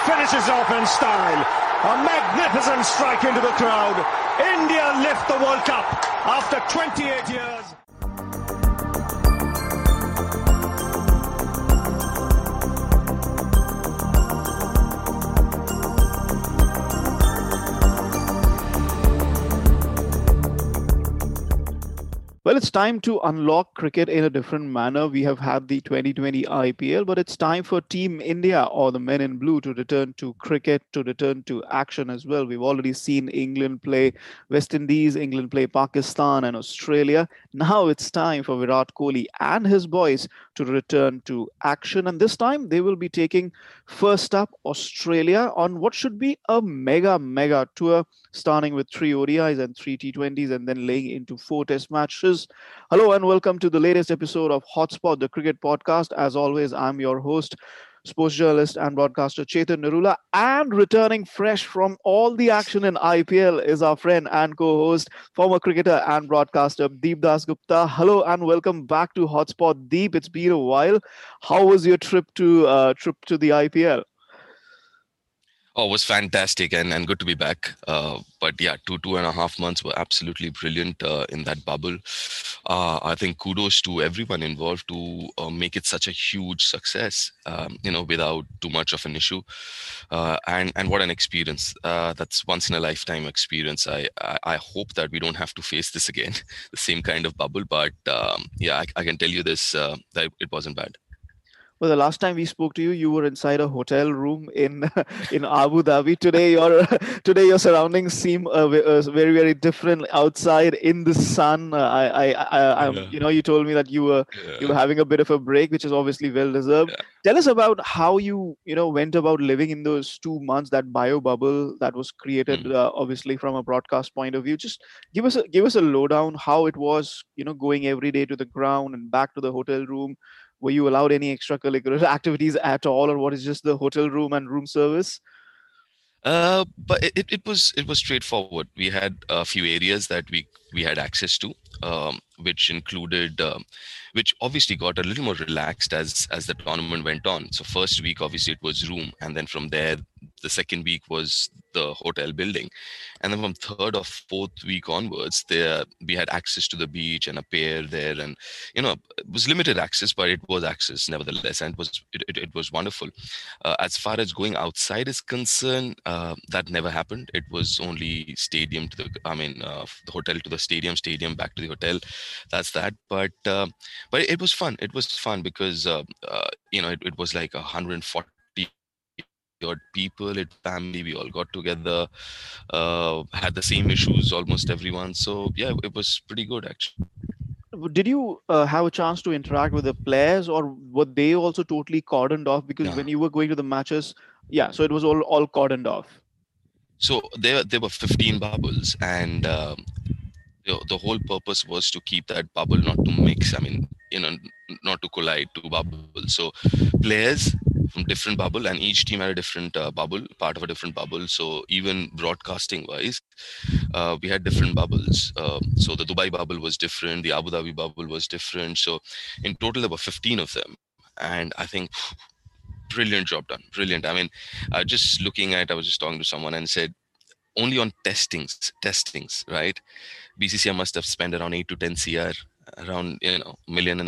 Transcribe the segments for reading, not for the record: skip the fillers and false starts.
finishes off in style. A magnificent strike into the crowd. India lift the World Cup after 28 years. Well, it's time to unlock cricket in a different manner. We have had the 2020 IPL, but it's time for Team India or the Men in Blue to return to cricket, to return to action as well. We've already seen England play West Indies, England play Pakistan and Australia. Now it's time for Virat Kohli and his boys to return to action. And this time they will be taking first up Australia on what should be a mega tour, starting with 3 ODIs and 3 T20s and then laying into 4 test matches. Hello and welcome to the latest episode of Hotspot, the cricket podcast. As always, I'm your host, sports journalist and broadcaster Chetan Narula, and returning fresh from all the action in IPL is our friend and co-host, former cricketer and broadcaster Deep Das Gupta. Hello and welcome back to Hotspot. Deep, it's been a while. How was your trip to the IPL? Oh, it was fantastic and good to be back. But yeah, 2.5 months were absolutely brilliant in that bubble. I think kudos to everyone involved to make it such a huge success, without too much of an issue. And what an experience. That's once in a lifetime experience. I hope that we don't have to face this again, the same kind of bubble. But I can tell you this, that it wasn't bad. Well, the last time we spoke to you, you were inside a hotel room in Abu Dhabi. Today your surroundings seem very different outside in the sun. You told me that you were having a bit of a break, which is obviously well deserved. Yeah. Tell us about how you went about living in those 2 months, that bio bubble that was created, obviously from a broadcast point of view. Just give us a lowdown how it was, going every day to the ground and back to the hotel room. Were you allowed any extracurricular activities at all, or what is just the hotel room and room service? But it was straightforward. We had a few areas that we had access to, which included, which obviously got a little more relaxed as the tournament went on. So first week, obviously, it was room, and then from there, the second week was the hotel building, and then from third or fourth week onwards, we had access to the beach and a pier there, and it was limited access, but it was access nevertheless, and it was wonderful. As far as going outside is concerned, that never happened. It was only stadium to the hotel to the stadium back to the hotel. That's that. But it was fun. It was fun because it was like 140 odd people, family, we all got together, had the same issues, almost everyone. So yeah, it was pretty good actually. Did you have a chance to interact with the players, or were they also totally cordoned off? Because when you were going to the matches, so it was all cordoned off. So there were 15 bubbles, and the whole purpose was to keep that bubble not to mix. Not to collide two bubbles. So players from different bubble, and each team had a different bubble, part of a different bubble. So even broadcasting wise, we had different bubbles. So the Dubai bubble was different, the Abu Dhabi bubble was different. So in total there were 15 of them, and I think brilliant job done. Brilliant. I was just talking to someone and said, only on testings, right? BCCI must have spent around 8 to 10 CR, around $1.5 million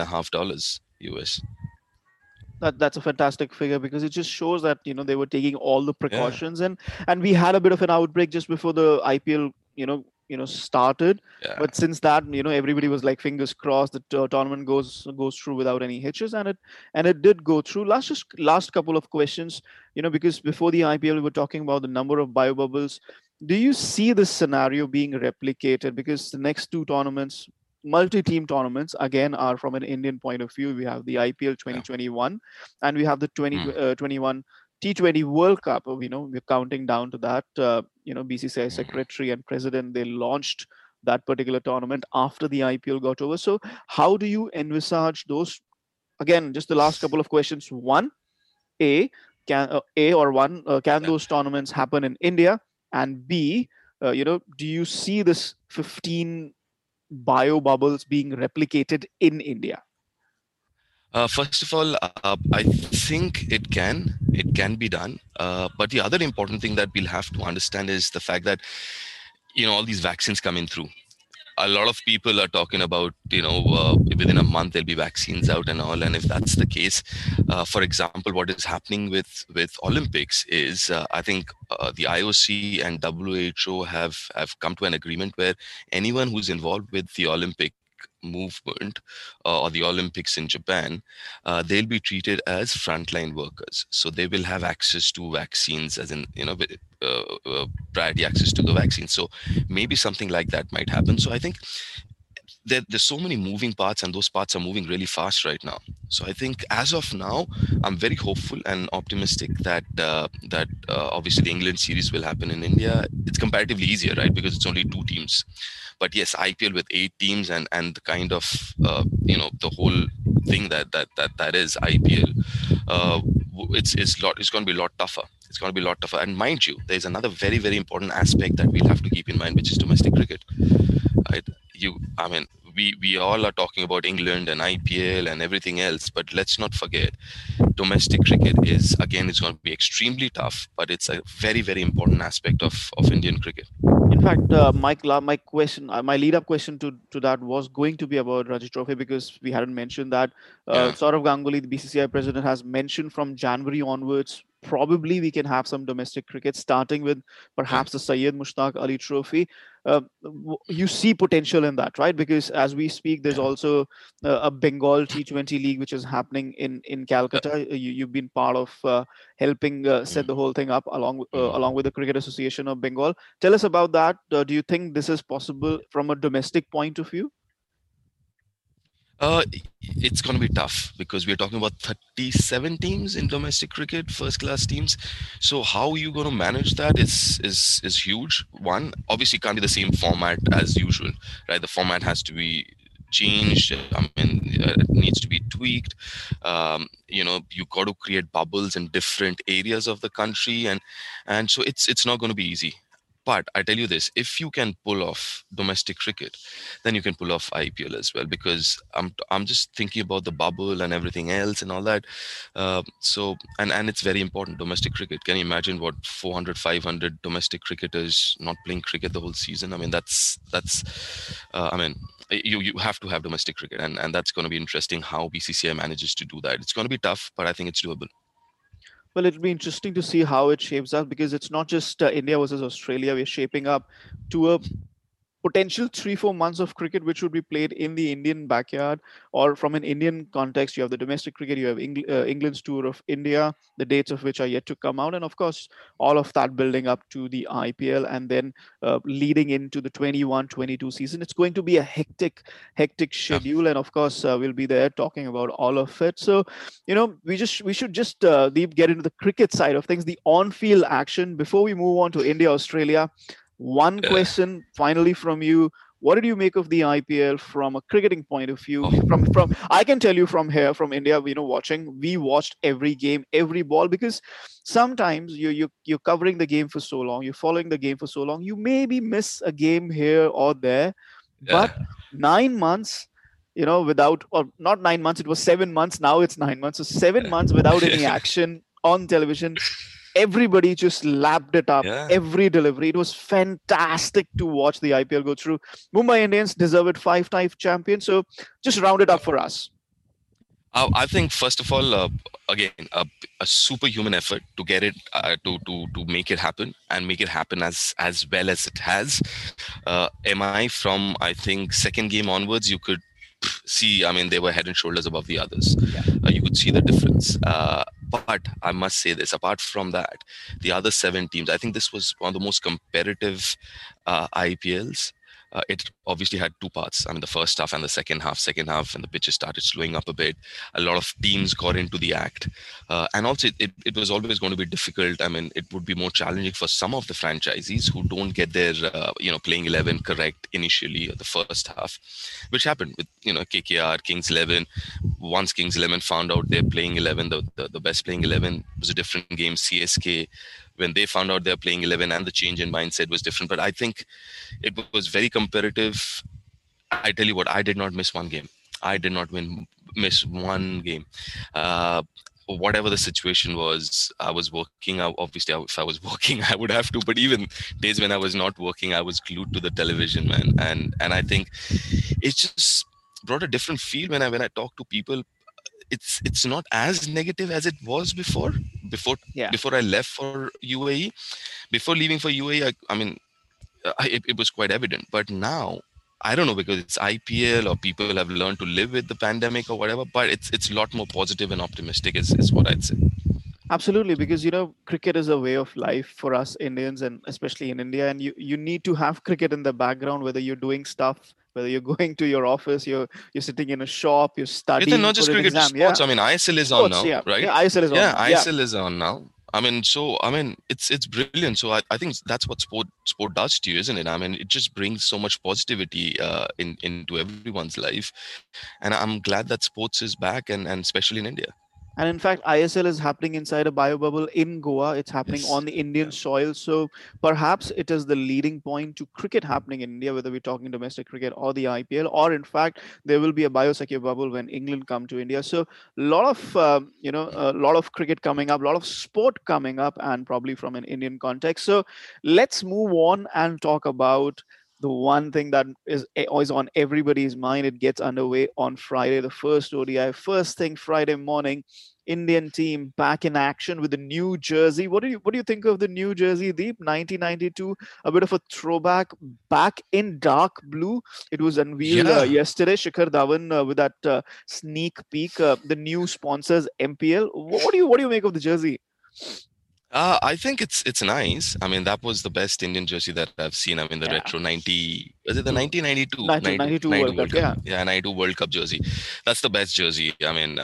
US. That's a fantastic figure, because it just shows that they were taking all the precautions, and we had a bit of an outbreak just before the IPL started. Yeah. But since that, everybody was like, fingers crossed the tournament goes through without any hitches, and it did go through. Last couple of questions, because before the IPL we were talking about the number of bio bubbles. Do you see this scenario being replicated? Because the next 2 tournaments, multi-team tournaments, again, are from an Indian point of view. We have the IPL 2021 and we have the 2021 T20 World Cup. We're counting down to that. BCCI secretary and president, they launched that particular tournament after the IPL got over. So how do you envisage those? Again, just the last couple of questions. One, can those tournaments happen in India? And B, do you see this 15 bio bubbles being replicated in India? First of all, I think it can be done. But the other important thing that we'll have to understand is the fact that all these vaccines coming through. A lot of people are talking about within a month there'll be vaccines out and all. And if that's the case, for example, what is happening with Olympics is I think the IOC and WHO have come to an agreement where anyone who's involved with the Olympic movement or the Olympics in Japan, they'll be treated as frontline workers. So they will have access to vaccines, as in priority access to the vaccine. So maybe something like that might happen. So I think there's so many moving parts, and those parts are moving really fast right now. So I think as of now, I'm very hopeful and optimistic that obviously the England series will happen in India. It's comparatively easier, right? Because it's only 2 teams. But yes, IPL with 8 teams and the kind of the whole thing that is IPL, it's going to be a lot tougher. It's going to be a lot tougher. And mind you, there's another very, very important aspect that we'll have to keep in mind, which is domestic cricket. Right? We all are talking about England and IPL and everything else, but let's not forget, domestic cricket is going to be extremely tough, but it's a very, very important aspect of Indian cricket. In fact, my lead-up question to that was going to be about Ranji Trophy, because we hadn't mentioned that. Saurav Ganguly, the BCCI president, has mentioned from January onwards, probably we can have some domestic cricket, starting with perhaps the Syed Mushtaq Ali Trophy. You see potential in that, right? Because as we speak, there's also a Bengal T20 league which is happening in Calcutta. You've been part of helping set the whole thing up along with the Cricket Association of Bengal. Tell us about that. Do you think this is possible from a domestic point of view? It's going to be tough because we're talking about 37 teams in domestic cricket, first-class teams. So how are you going to manage that is huge. One, obviously, can't be the same format as usual, right? The format has to be changed. It needs to be tweaked. You got to create bubbles in different areas of the country, and so it's not going to be easy. But I tell you this, if you can pull off domestic cricket, then you can pull off IPL as well, because I'm just thinking about the bubble and everything else and all that. So it's very important, domestic cricket. Can you imagine what 400, 500 domestic cricketers not playing cricket the whole season? You have to have domestic cricket, and that's going to be interesting how BCCI manages to do that. It's going to be tough, but I think it's doable. Well, it'll be interesting to see how it shapes up, because it's not just India versus Australia. We're shaping up to a potential 3-4 months of cricket which would be played in the Indian backyard, or from an Indian context. You have the domestic cricket, you have England's tour of India, the dates of which are yet to come out, and of course all of that building up to the IPL, and then leading into the 21-22 season. It's going to be a hectic schedule, and of course we'll be there talking about all of it. So we should just get into the cricket side of things, the on-field action, before we move on to India, Australia. One question finally from you. What did you make of the IPL from a cricketing point of view? From I can tell you from here, from India, watching, we watched every game, every ball, because sometimes you're covering the game for so long, you're following the game for so long, you maybe miss a game here or there. But 9 months, without, or not 9 months, it was 7 months. Now it's 9 months. So 7 months without any action on television. Everybody just lapped it up, every delivery. It was fantastic to watch the IPL go through. Mumbai Indians deserve it, 5-time champion. So just round it up for us. I think, first of all, again, a superhuman effort to get it, to make it happen, and make it happen as well as it has. MI from, I think, second game onwards, you could see, they were head and shoulders above the others. You could see the difference. But I must say this, apart from that, the other 7 teams, I think this was one of the most competitive IPLs. It obviously had 2 parts. The first half and the second half. Second half, and the pitches started slowing up a bit. A lot of teams got into the act. And also, it was always going to be difficult. It would be more challenging for some of the franchisees who don't get their, playing 11 correct initially, the first half, which happened with, KKR, Kings 11. Once Kings 11 found out their playing 11, the best playing 11 was a different game. CSK, when they found out they're playing 11, and the change in mindset was different. But I think it was very competitive. I tell you what, I did not miss one game. I did not miss one game. Whatever the situation was, I was working. Obviously, if I was working, I would have to. But even days when I was not working, I was glued to the television, man. And I think it just brought a different feel when I talk to people. It's not as negative as it was before Yeah. before I left for UAE. Before leaving for UAE, I mean, it was quite evident. But now, I don't know, because it's IPL or people have learned to live with the pandemic or whatever. But it's a lot more positive and optimistic, is what I'd say. Absolutely, because cricket is a way of life for us Indians, and especially in India. And you need to have cricket in the background, whether you're doing stuff, whether you're going to your office, you're sitting in a shop, you're It's studying not for just an cricket, just exam. Yeah, sports. I mean, ISL is on sports. now, Yeah, right? yeah. ISL is on Yeah, now. Yeah, ISL is on now. It's brilliant. So I think that's what sport does to you, isn't it? I mean, it just brings so much positivity into everyone's life, and I'm glad that sports is back, and especially in India. and in fact, ISL is happening inside a bio bubble in Goa. It's happening Yes. on the Indian Yeah. soil. So perhaps it is the leading point to cricket happening in India, whether we're talking domestic cricket or the IPL, or in fact, there will be a biosecure bubble when England come to India. So a lot of, a lot of cricket coming up, a lot of sport coming up, and probably from an Indian context. So let's move on and talk about the one thing that is always on everybody's mind. It gets underway on Friday, the first ODI, first thing Friday morning. Indian team back in action with the new jersey. What do you think of the new jersey, Deep? 1992, a bit of a throwback, back in dark blue. It was unveiled Yeah. yesterday. Shikhar Dhawan with that sneak peek. The new sponsors MPL. What do you make of the jersey? I think it's nice. I mean, that was the best Indian jersey that I've seen. I mean, the Yeah, retro 90, was it the true. 1992 92 World Cup. World Cup? Yeah, Yeah, 92 World Cup jersey. That's the best jersey. I mean,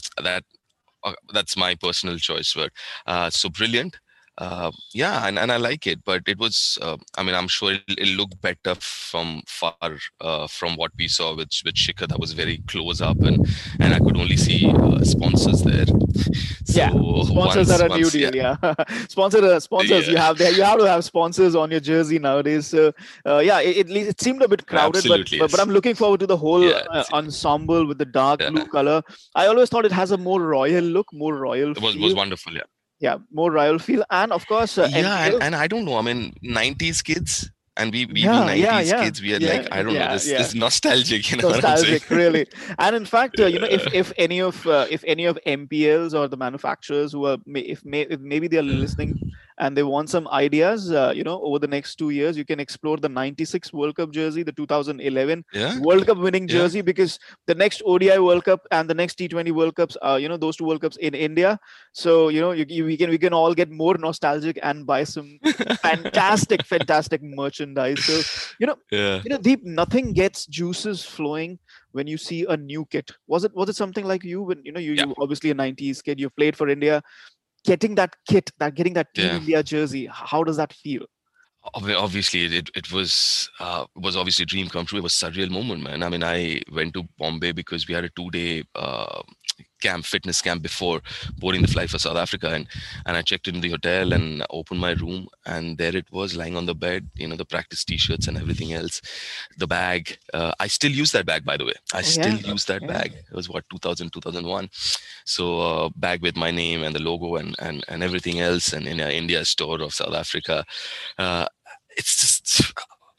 that's my personal choice. But so brilliant. Yeah, and I like it, but it was. I mean, I'm sure it'll look better from far, from what we saw with Shikhar. That was very close up, and I could only see sponsors there. So yeah. Sponsors are a new once, yeah, deal. Yeah, sponsors. You yeah, have there. You have to have sponsors on your jersey nowadays. So yeah, it seemed a bit crowded, but absolutely, but, but yes, I'm looking forward to the whole yeah, ensemble with the dark yeah. blue color. I always thought it has a more royal look, more royal It was feel. wonderful. Yeah. Yeah, more royal feel, and of course Yeah, and, MPL. and I don't know. I mean, 90s kids, and we being Yeah, yeah, 90s yeah, kids, we are like, yeah, I don't know, yeah, this yeah. this nostalgic. You know what I'm saying? Nostalgic, really. And in fact, if Yeah, if any of MPLs or the manufacturers who are if maybe they are listening and they want some ideas, over the next 2 years, you can explore the '96 World Cup jersey, the 2011 yeah, World Cup winning yeah. jersey, because the next ODI World Cup and the next T20 World Cups, those two World Cups in India. So we can all get more nostalgic and buy some fantastic merchandise. So you know Yeah. Deep, nothing gets juices flowing when you see a new kit. Was it something like you, when Yeah, you obviously a 90s kid, you played for India, getting that kit, getting that Team yeah. India jersey? How does that feel? Obviously, it was obviously a dream come true. It was a surreal moment, man. I mean, I went to Bombay because we had a 2 day fitness camp before boarding the flight for South Africa, and I checked in the hotel and opened my room, and there it was lying on the bed. The practice t-shirts and everything else, the bag. I still use that bag, by the way. I Oh still yeah, use that yeah. bag. It was what, 2000, 2001. So bag with my name and the logo and everything else, and in an India store of South Africa. Uh, it's just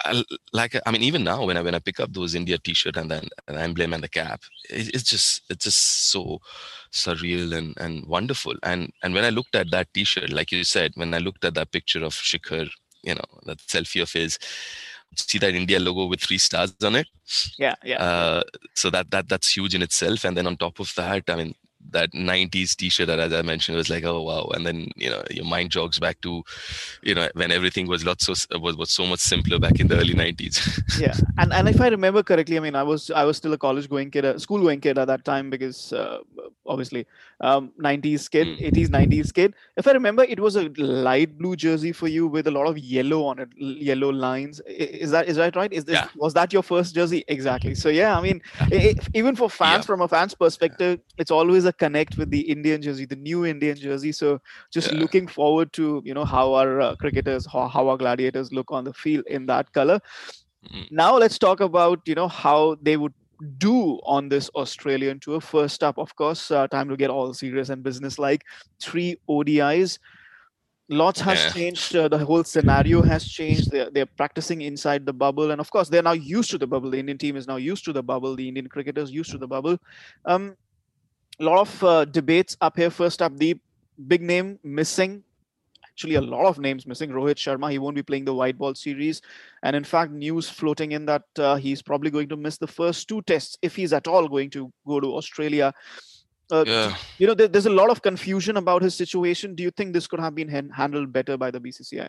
I mean, even now when I pick up those India T-shirt and then an emblem and the cap, it's just so surreal and wonderful. And when I looked at that T-shirt, like you said, when I looked at that picture of Shikhar, that selfie of his, see that India logo with 3 stars on it. Yeah, yeah, yeah. Uh, so that's huge in itself. And then on top of that, I mean, that 90s t-shirt that, as I mentioned, was like, oh wow. And then your mind jogs back to when everything was was so much simpler back in the early 90s. Yeah, and if I remember correctly, I mean, I was still a college going kid, a school going kid at that time, because obviously 90s kid, Mm. 80s 90s kid. If I remember, it was a light blue jersey for you with a lot of yellow on it, yellow lines. Is that right? Yeah, Was that your first jersey? Exactly. So yeah, I mean, even for fans, yeah, from a fan's perspective, it's always a connect with the Indian jersey, the new Indian jersey. So just yeah. looking forward to how our cricketers, how our gladiators look on the field in that color. Mm. Now let's talk about how they would do on this Australian tour? First up, of course, time to get all serious and business-like. 3 ODIs. Lots has changed. The whole scenario has changed. They're practicing inside the bubble, and of course, they're now used to the bubble. The Indian team is now used to the bubble. The Indian cricketers used to the bubble. A lot of debates up here. First up, the big name missing. Actually, a lot of names missing. Rohit Sharma, he won't be playing the white ball series. And in fact, news floating in that he's probably going to miss the first 2 tests if he's at all going to go to Australia. There's a lot of confusion about his situation. Do you think this could have been handled better by the BCCI?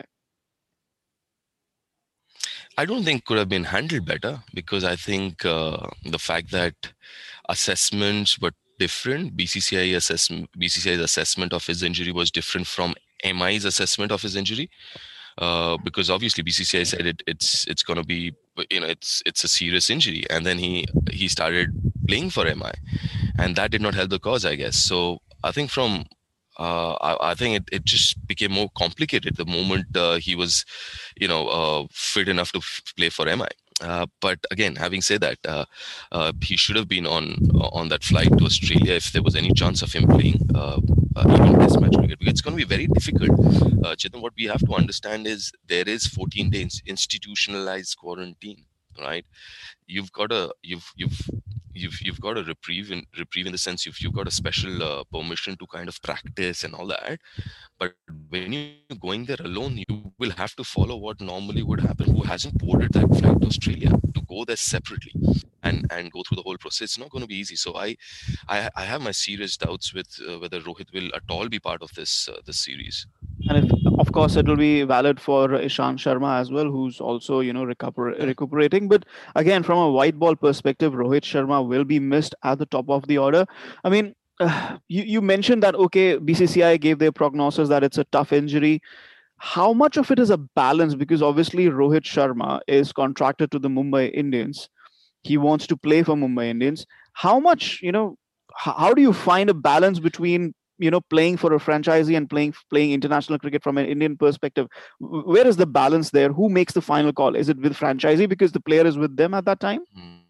I don't think could have been handled better, because I think the fact that assessments were different, BCCI's assessment of his injury was different from MI's assessment of his injury, because obviously BCCI said it's going to be, it's a serious injury, and then he started playing for MI, and that did not help the cause, I guess. So I think I think it just became more complicated the moment he was, fit enough to play for MI. But again, having said that, he should have been on that flight to Australia if there was any chance of him playing even Test match cricket. Because it's going to be very difficult. Chetan, what we have to understand is there is 14 days institutionalized quarantine, right? You've got a reprieve in the sense you've got a special permission to kind of practice and all that. But when you're going there alone, you will have to follow what normally would happen. Who hasn't boarded that flight to Australia to go there separately and go through the whole process? It's not going to be easy. So I have my serious doubts with whether Rohit will at all be part of this series. And of course, it will be valid for Ishant Sharma as well, who's also, recuperating. But again, from a white ball perspective, Rohit Sharma will be missed at the top of the order. I mean, you mentioned that, okay, BCCI gave their prognosis that it's a tough injury. How much of it is a balance? Because obviously Rohit Sharma is contracted to the Mumbai Indians. He wants to play for Mumbai Indians. How much, how do you find a balance between playing for a franchisee and playing international cricket from an Indian perspective? Where is the balance there? Who makes the final call? Is it with franchisee because the player is with them at that time?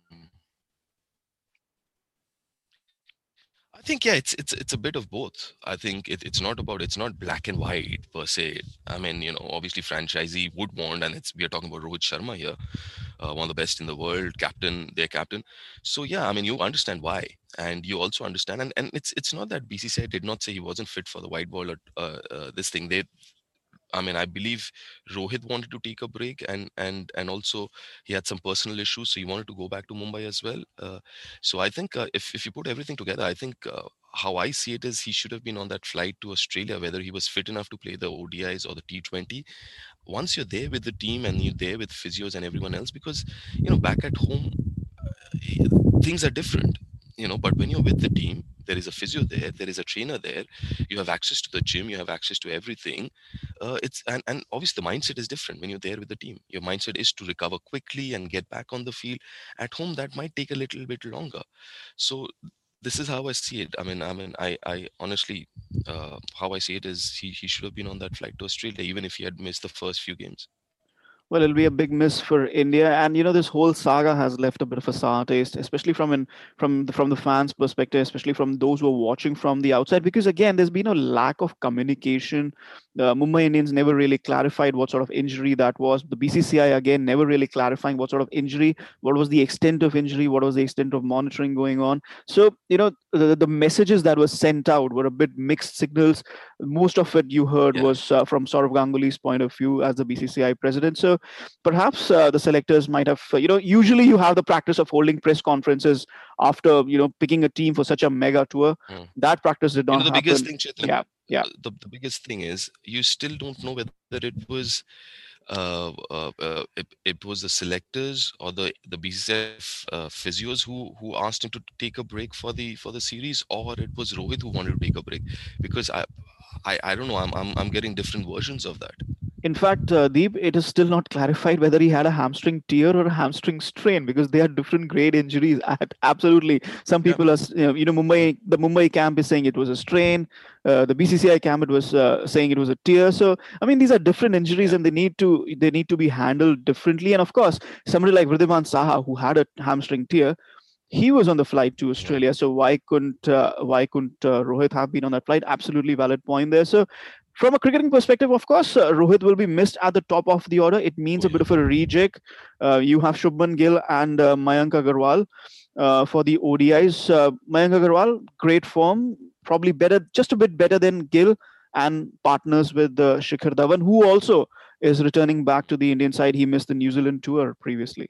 I think, yeah, it's a bit of both. I think it's not black and white per se. I mean, obviously franchisee would want, and we are talking about Rohit Sharma here, one of the best in the world, their captain. So yeah, I mean, you understand why, and you also understand, and it's not that BCCI did not say he wasn't fit for the white ball or this thing. I believe Rohit wanted to take a break, and also he had some personal issues, so he wanted to go back to Mumbai as well. So I think if you put everything together, I think how I see it is he should have been on that flight to Australia, whether he was fit enough to play the ODIs or the T20. Once you're there with the team and you're there with physios and everyone else, because back at home things are different. But when you're with the team, there is a physio there is a trainer there, you have access to the gym, you have access to everything. And obviously the mindset is different when you're there with the team. Your mindset is to recover quickly and get back on the field. At home, that might take a little bit longer. So this is how I see it. I honestly, how I see it is he should have been on that flight to Australia, even if he had missed the first few games. Well, it'll be a big miss for India, and this whole saga has left a bit of a sour taste, especially from the fans' perspective, especially from those who are watching from the outside. Because again, there's been a lack of communication. The Mumbai Indians never really clarified what sort of injury that was. The BCCI again never really clarifying what sort of injury, what was the extent of injury, what was the extent of monitoring going on. So the messages that were sent out were a bit mixed signals. Most of it you heard was from Saurav Ganguly's point of view as the BCCI president. So perhaps the selectors might have, usually you have the practice of holding press conferences after, picking a team for such a mega tour. That practice did not happen. The biggest thing, Chetan, yeah. The biggest thing is you still don't know whether it was it was the selectors or the BCCI physios who asked him to take a break for the series, or it was Rohit who wanted to take a break. Because I don't know, I'm getting different versions of that. In fact, Deep, it is still not clarified whether he had a hamstring tear or a hamstring strain, because they are different grade injuries. Absolutely, some people are, the Mumbai camp is saying it was a strain. The BCCI camp it was saying it was a tear. So I mean, these are different injuries, and they need to be handled differently. And of course, somebody like Wriddhiman Saha, who had a hamstring tear, he was on the flight to Australia. So why couldn't Rohit have been on that flight? Absolutely valid point there. So from a cricketing perspective, of course, Rohit will be missed at the top of the order. It means a bit of a rejig. You have Shubman Gill and Mayank Agarwal for the ODIs. Mayank Agarwal, great form, probably better, just a bit better than Gill, and partners with Shikhar Dhawan, who also is returning back to the Indian side. He missed the New Zealand tour previously.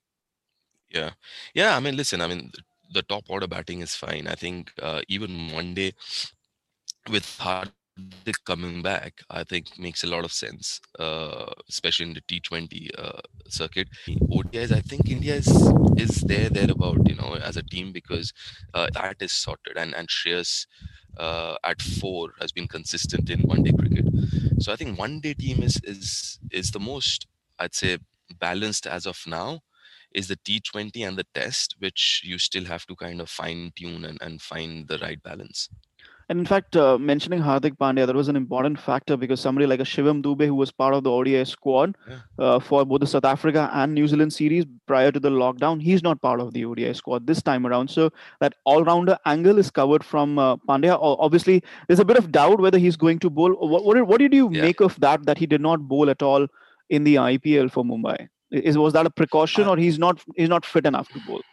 Yeah. I mean, listen. I mean, the top order batting is fine. I think even one day with Hardik coming back, I think makes a lot of sense, especially in the T20 circuit. ODIs, I think India is thereabout, as a team, because that is sorted, and Shreyas at 4 has been consistent in one-day cricket. So I think one-day team is the most, I'd say, balanced as of now. Is the T20 and the Test, which you still have to kind of fine tune and find the right balance. And in fact, mentioning Hardik Pandya, that was an important factor because somebody like a Shivam Dube, who was part of the ODI squad for both the South Africa and New Zealand series prior to the lockdown, he's not part of the ODI squad this time around. So that all-rounder angle is covered from Pandya. Obviously, there's a bit of doubt whether he's going to bowl. What did you make of that he did not bowl at all in the IPL for Mumbai? Was that a precaution, or he's not fit enough to bowl?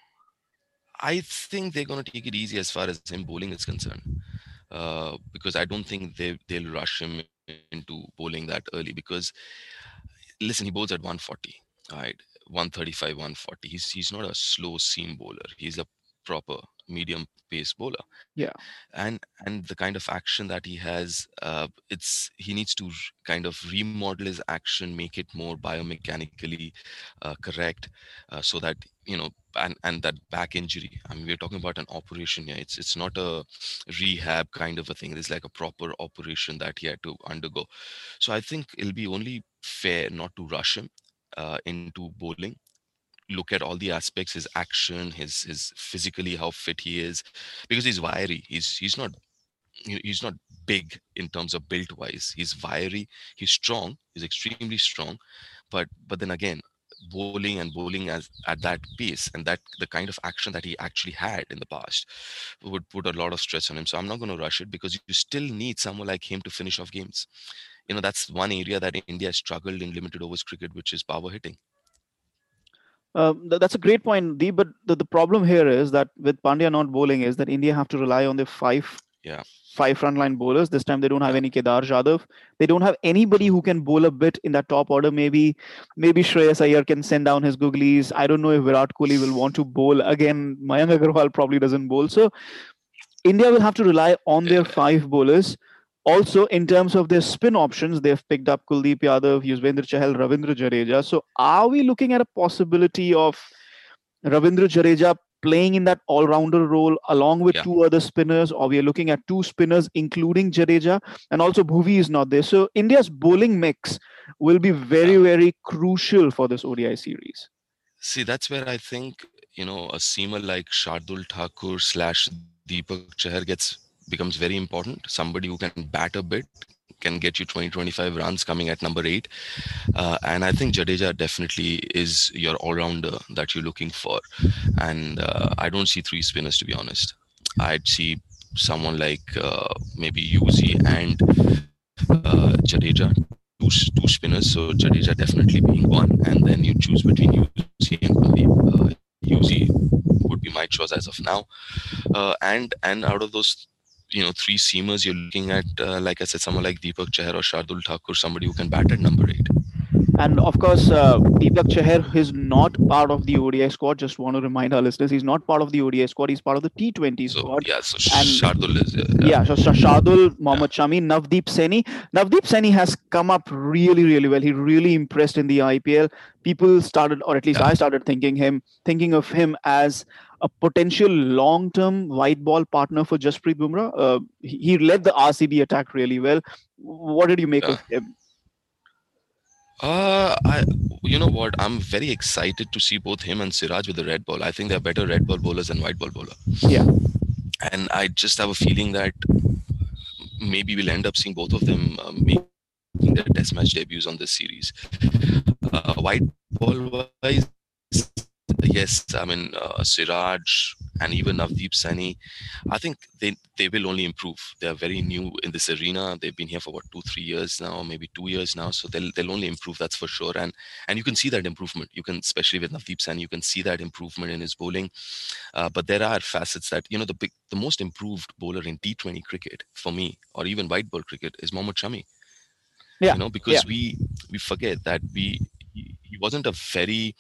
I think they're going to take it easy as far as him bowling is concerned. Because I don't think they'll rush him into bowling that early, because listen, he bowls at 140, right? 135, 140. He's not a slow seam bowler. He's a proper medium pace bowler. Yeah. And the kind of action that he has, he needs to kind of remodel his action, make it more biomechanically correct, so that and that back injury. I mean, we're talking about an operation here. It's not a rehab kind of a thing. It's like a proper operation that he had to undergo. So I think it'll be only fair not to rush him into bowling. Look at all the aspects, his action, his physically how fit he is, because he's wiry. He's not big in terms of build wise. He's wiry. He's strong. He's extremely strong. But then again, bowling at that pace and that the kind of action that he actually had in the past would put a lot of stress on him. So I'm not going to rush it, because you still need someone like him to finish off games. That's one area that India has struggled in limited overs cricket, which is power hitting. That's a great point, Deep. But the problem here is that with Pandya not bowling is that India have to rely on their five frontline bowlers. This time they don't have any Kedar Jadhav. They don't have anybody who can bowl a bit in that top order. Maybe Shreyas Iyer can send down his googlies. I don't know if Virat Kohli will want to bowl again. Mayank Agarwal probably doesn't bowl. So India will have to rely on their 5 bowlers. Also, in terms of their spin options, they've picked up Kuldeep Yadav, Yuzvendra Chahal, Ravindra Jadeja. So are we looking at a possibility of Ravindra Jadeja playing in that all-rounder role along with 2 other spinners, or we are looking at 2 spinners including Jadeja, and also Bhuvi is not there? So India's bowling mix will be very, very crucial for this ODI series. See, that's where I think, a seamer like Shardul Thakur / Deepak Chahar becomes very important. Somebody who can bat a bit, can get you 20-25 runs coming at number 8. And I think Jadeja definitely is your all-rounder that you're looking for. And I don't see 3 spinners, to be honest. I'd see someone like maybe Yuzi and Jadeja, two spinners. So Jadeja definitely being one. And then you choose between Yuzi and Kuldeep. Yuzi would be my choice as of now. And out of those 3 seamers, you're looking at, like I said, someone like Deepak Chahar or Shardul Thakur, somebody who can bat at number 8. And of course, Deepak Chahar is not part of the ODI squad. Just want to remind our listeners, he's not part of the ODI squad. He's part of the T20 squad. So Shardul is. So Shardul, Mohammad Shami, Navdeep Saini. Navdeep Saini has come up really, really well. He really impressed in the IPL. People started, or at least I started thinking of him as a potential long-term white ball partner for Jasprit Bumrah. He led the RCB attack really well. What did you make of him? You know what? I'm very excited to see both him and Siraj with the red ball. I think they're better red ball bowlers than white ball bowler. Yeah. And I just have a feeling that maybe we'll end up seeing both of them making their test match debuts on this series. White ball wise, yes, I mean Siraj and even Navdeep Saini, I think they will only improve. They are very new in this arena. They've been here for what, 2-3 years now, maybe 2 years now. So they'll only improve, that's for sure. And you can see that improvement. You can, especially with Navdeep Saini, you can see that improvement in his bowling. But there are facets that, the most improved bowler in T20 cricket for me, or even white ball cricket, is Mohammad Shami. Yeah. Because we forget that he wasn't a very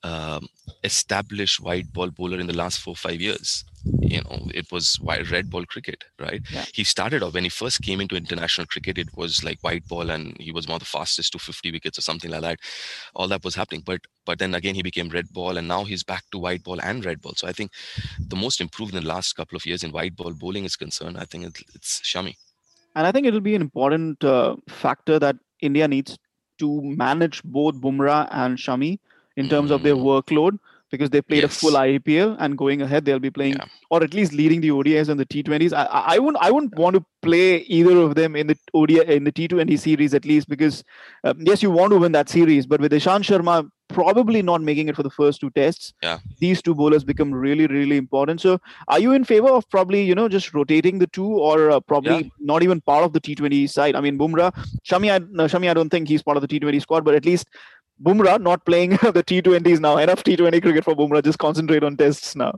established white ball bowler in the last 4-5 years. It was red ball cricket, right? Yeah. He started off, when he first came into international cricket, it was like white ball, and he was one of the fastest to 50 wickets or something like that. All that was happening, but then again he became red ball, and now he's back to white ball and red ball. So I think the most improved in the last couple of years in white ball bowling is concerned, I think it's Shami. And I think it'll be an important factor that India needs to manage both Bumrah and Shami in terms of their workload, because they played a full IPL, and going ahead they'll be playing, or at least leading the ODIs and the T20s. I wouldn't want to play either of them in the ODI, in the T20 series at least, because yes, you want to win that series, but with Ishant Sharma probably not making it for the first two tests, these two bowlers become really, really important. So are you in favor of probably, just rotating the two, or probably not even part of the T20 side? I mean, Bumrah, Shami, I don't think he's part of the T20 squad, but at least Bumrah not playing the T20s now. Enough T20 cricket for Bumrah. Just concentrate on tests now.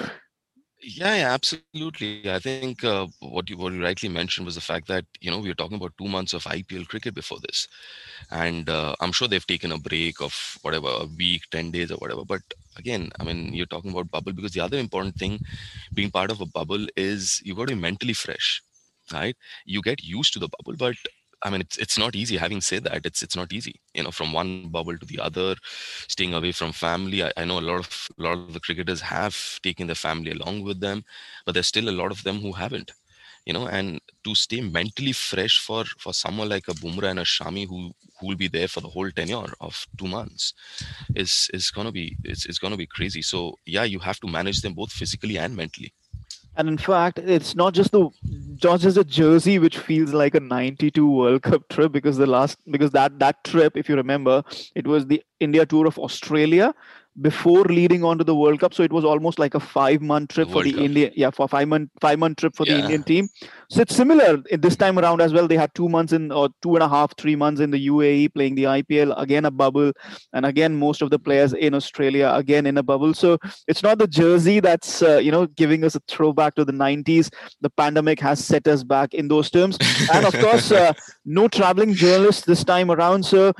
Yeah, absolutely. I think what you rightly mentioned was the fact that we were talking about 2 months of IPL cricket before this, and I'm sure they've taken a break of whatever, a week, 10 days, or whatever. But again, I mean, you're talking about bubble, because the other important thing being part of a bubble is you got to be mentally fresh, right? You get used to the bubble, but I mean, it's not easy. Having said that, it's not easy. From one bubble to the other, staying away from family. I know a lot of the cricketers have taken their family along with them, but there's still a lot of them who haven't. And to stay mentally fresh for someone like a Bumrah and a Shami who will be there for the whole tenure of 2 months is gonna be crazy. So yeah, you have to manage them both physically and mentally. And in fact, it's not just the jersey which feels like a 92 World Cup trip, because that trip, if you remember, it was the India tour of Australia before leading on to the World Cup. So it was almost like a 5-month trip for the India. Yeah, for 5-month trip for the Indian team. So it's similar this time around as well. They had 2 months or 2.5, 3 months in the UAE playing the IPL, again a bubble, and again most of the players in Australia again in a bubble. So it's not the jersey that's giving us a throwback to the 90s. The pandemic has set us back in those terms, and of course no traveling journalists this time around. So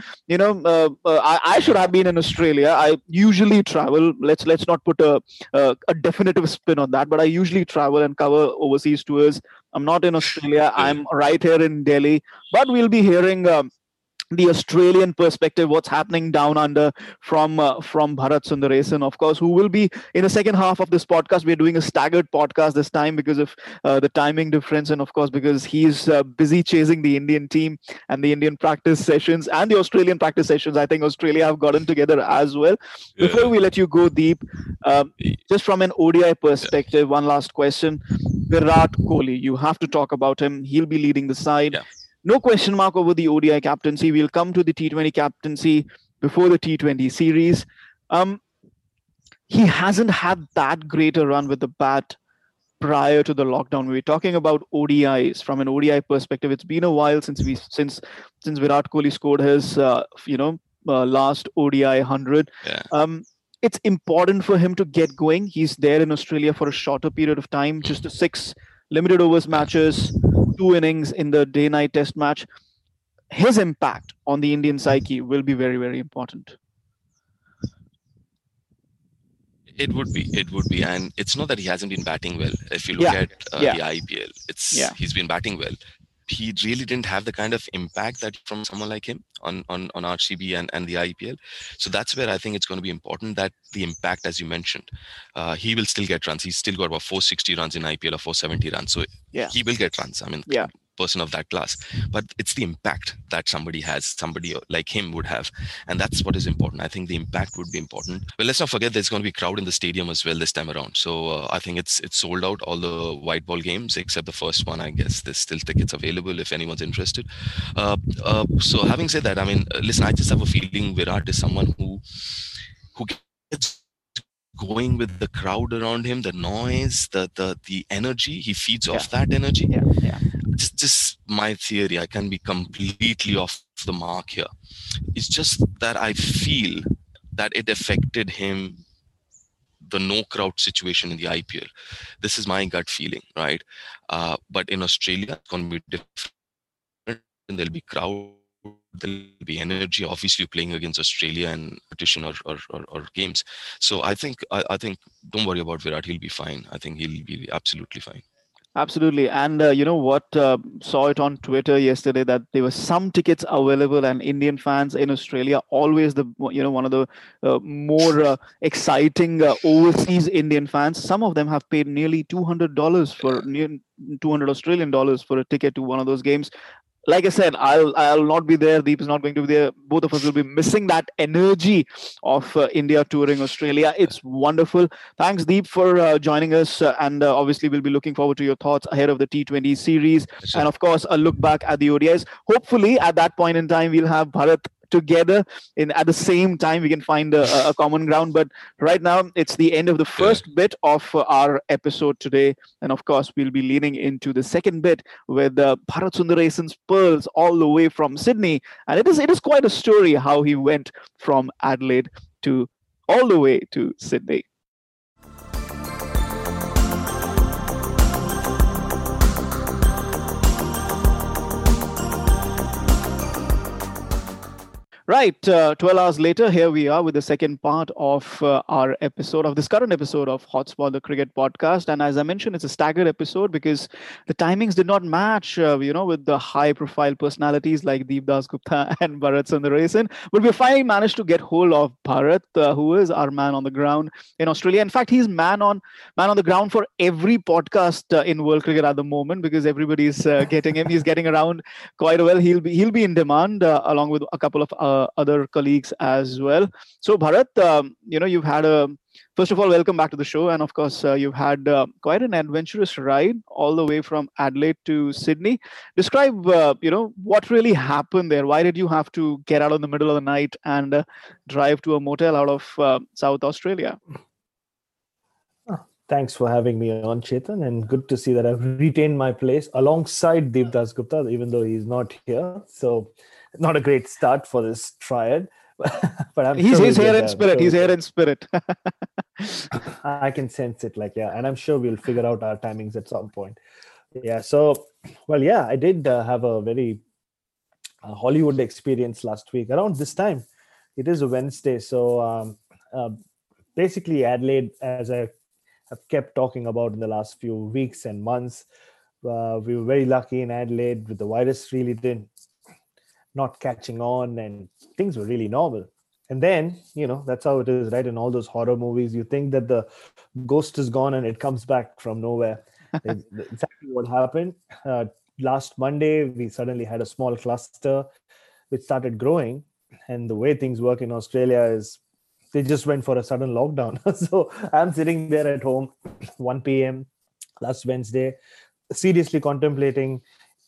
I should have been in Australia. I usually travel. Let's not put a definitive spin on that, but I usually travel and cover overseas tours. I'm not in Australia. I'm right here in Delhi, but we'll be hearing the Australian perspective, what's happening down under from Bharat Sundaresan, of course, who will be in the second half of this podcast. We're doing a staggered podcast this time because of the timing difference, and of course because he's busy chasing the Indian team and the Indian practice sessions and the Australian practice sessions. I think Australia have gotten together as well. Before we let you go, Deep, just from an ODI perspective, one last question. Virat Kohli, you have to talk about him. He'll be leading the side. No question mark over the ODI captaincy. We'll come to the T20 captaincy before the T20 series. He hasn't had that great a run with the bat prior to the lockdown. We're talking about ODIs from an ODI perspective. It's been a while since Virat Kohli scored his last ODI 100. It's important for him to get going. He's there in Australia for a shorter period of time, just a 6 limited overs matches, 2 innings in the day-night test match. His impact on the Indian psyche will be very, very important. It would be, and it's not that he hasn't been batting well. If you look at the IPL, he's been batting well. He really didn't have the kind of impact that from someone like him on RCB and the IPL. So that's where I think it's going to be important that the impact, as you mentioned, he will still get runs. He's still got about 460 runs in IPL or 470 runs. So he will get runs. I mean, person of that class, but it's the impact that somebody like him would have, and that's what is important. I think the impact would be important. But let's not forget there's going to be crowd in the stadium as well this time around. So I think it's sold out, all the white ball games except the first one. I guess there's still tickets available if anyone's interested. So having said that, I mean, listen, I just have a feeling Virat is someone who gets going with the crowd around him, the noise, the energy. He feeds Yeah. off that energy. Yeah. Just my theory. I can be completely off the mark here. It's just that I feel that it affected him, the no crowd situation in the IPL. This is my gut feeling, right? But in Australia, it's going to be different. There'll be crowd, there'll be energy. Obviously, you're playing against Australia and competition or games. So I think don't worry about Virat. He'll be fine. I think he'll be absolutely fine. Absolutely. And you know what? Saw it on Twitter yesterday that there were some tickets available, and Indian fans in Australia, always one of the more exciting overseas Indian fans. Some of them have paid nearly $200 for near 200 Australian dollars for a ticket to one of those games. Like I said, I'll not be there. Deep is not going to be there. Both of us will be missing that energy of India touring Australia. It's wonderful. Thanks, Deep, for joining us. And obviously, we'll be looking forward to your thoughts ahead of the T20 series. Sure. And of course, a look back at the ODIs. Hopefully, at that point in time, we'll have Bharat together at the same time. We can find a common ground. But right now, it's the end of the first bit of our episode today. And of course, we'll be leaning into the second bit with Bharat Sundaresan's pearls all the way from Sydney. And it is quite a story how he went from Adelaide to all the way to Sydney. Right, 12 hours later, here we are with the second part of our episode of this current episode of Hotspot, the cricket podcast. And as I mentioned, it's a staggered episode because the timings did not match, with the high-profile personalities like Deep Dasgupta and Bharat Sundaresan. But we finally managed to get hold of Bharat, who is our man on the ground in Australia. In fact, he's man on the ground for every podcast in world cricket at the moment because everybody's getting him. He's getting around quite well. He'll be in demand along with a couple of other colleagues as well. So Bharat, you've had first of all, welcome back to the show. And of course, you've had quite an adventurous ride all the way from Adelaide to Sydney. Describe, what really happened there. Why did you have to get out in the middle of the night and drive to a motel out of South Australia? Thanks for having me on, Chetan, and good to see that I've retained my place alongside Deep Dasgupta, even though he's not here. So not a great start for this triad, but he's here in spirit. He's here in spirit. I can sense it, and I'm sure we'll figure out our timings at some point. Yeah. So, I did have a very Hollywood experience last week around this time. It is a Wednesday, so basically Adelaide, as I have kept talking about in the last few weeks and months, we were very lucky in Adelaide with the virus really not catching on and things were really normal. And then, that's how it is, right? In all those horror movies, you think that the ghost is gone and it comes back from nowhere. Exactly what happened. Last Monday, we suddenly had a small cluster which started growing. And the way things work in Australia is they just went for a sudden lockdown. So I'm sitting there at home, 1 p.m. last Wednesday, seriously contemplating,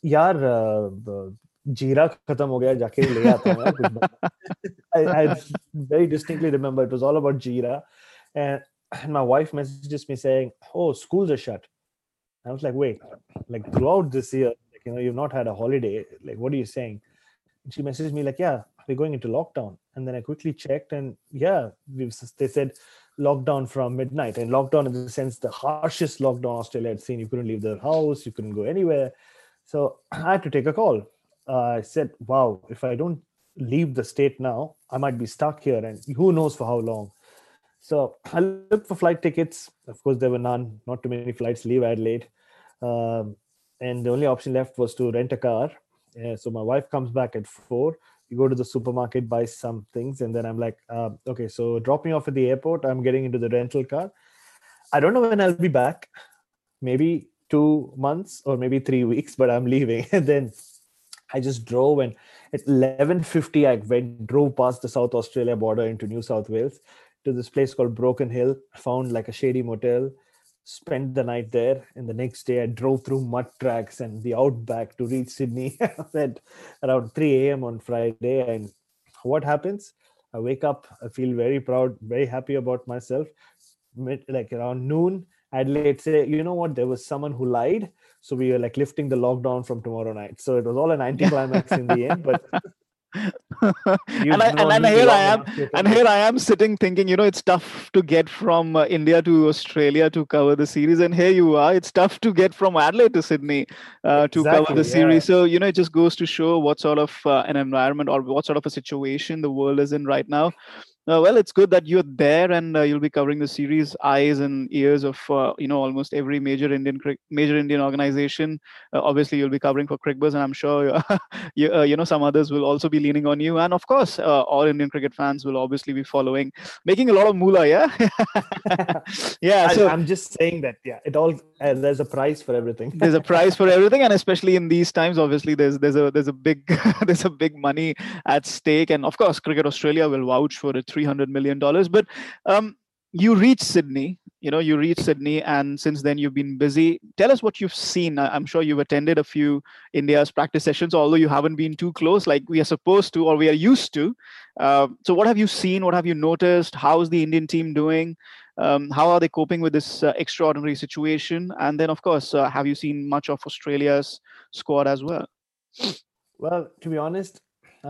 जीरा खत्म हो गया जाके ले आता हूँ I very distinctly remember it was all about jeera, and my wife messages me saying, oh, schools are shut. I was like, wait, like throughout this year, you've not had a holiday, like what are you saying? And she messaged me like, yeah, we're going into lockdown. And then I quickly checked, and they said lockdown from midnight, and lockdown in the sense the harshest lockdown Australia had seen. You couldn't leave the house, you couldn't go anywhere. So I had to take a call. I said, wow, if I don't leave the state now, I might be stuck here, and who knows for how long. So I looked for flight tickets. Of course, there were none, not too many flights leave Adelaide. And the only option left was to rent a car. So my wife comes back at 4. We go to the supermarket, buy some things, and then I'm like, okay, so drop me off at the airport. I'm getting into the rental car. I don't know when I'll be back. Maybe 2 months or maybe 3 weeks, but I'm leaving. And then I just drove, and at 11:50, I drove past the South Australia border into New South Wales to this place called Broken Hill, found like a shady motel, spent the night there. And the next day I drove through mud tracks and the outback to reach Sydney at around 3 a.m. on Friday. And what happens? I wake up, I feel very proud, very happy about myself. like around noon, Adelaide say, you know what, there was someone who lied, so we were like lifting the lockdown from tomorrow night. So it was all an anticlimax in the end, but and you've I known me here I long am, enough, Chetan. and here I am sitting thinking, it's tough to get from India to Australia to cover the series, and here you are. It's tough to get from Adelaide to Sydney to cover the Exactly, series. So it just goes to show what sort of an environment or what sort of a situation the world is in right now. Well, it's good that you're there, and you'll be covering the series, eyes and ears of almost every major Indian organization. Obviously, you'll be covering for Crickbuzz, and I'm sure some others will also be leaning on you. And of course, all Indian cricket fans will obviously be following, making a lot of moolah. Yeah, yeah. So I'm just saying that, yeah, it all there's a price for everything. there's a price for everything, and especially in these times, obviously there's a big there's a big money at stake, and of course, Cricket Australia will vouch for it, $300 million. But you reached Sydney. You reached Sydney, and since then you've been busy. Tell us what you've seen. I'm sure you've attended a few India's practice sessions, although you haven't been too close like we are supposed to or we are used to. So what have you seen? What have you noticed? How's the Indian team doing? How are they coping with this extraordinary situation? And then, of course, have you seen much of Australia's squad as well? Well, to be honest,